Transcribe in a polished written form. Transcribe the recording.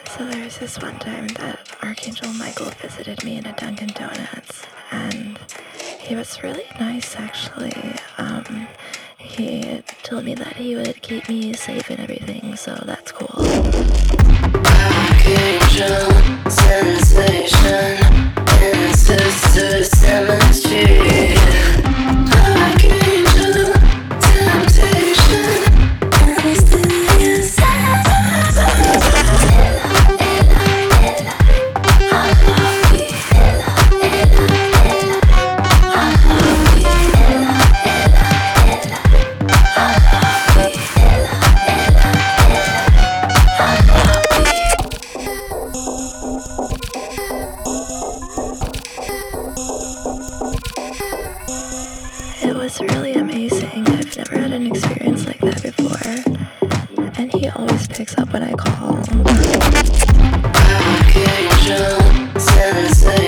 So there was this one time that Archangel Michael visited me in a Dunkin' Donuts, and he was really nice, actually. He told me that he would keep me safe and everything, so that's cool. Archangel sensation in Sister Cemetery. Archangel temptation mysterious. It was really amazing. I've never had an experience like that before. And he always picks up when I call. Archangel sensei.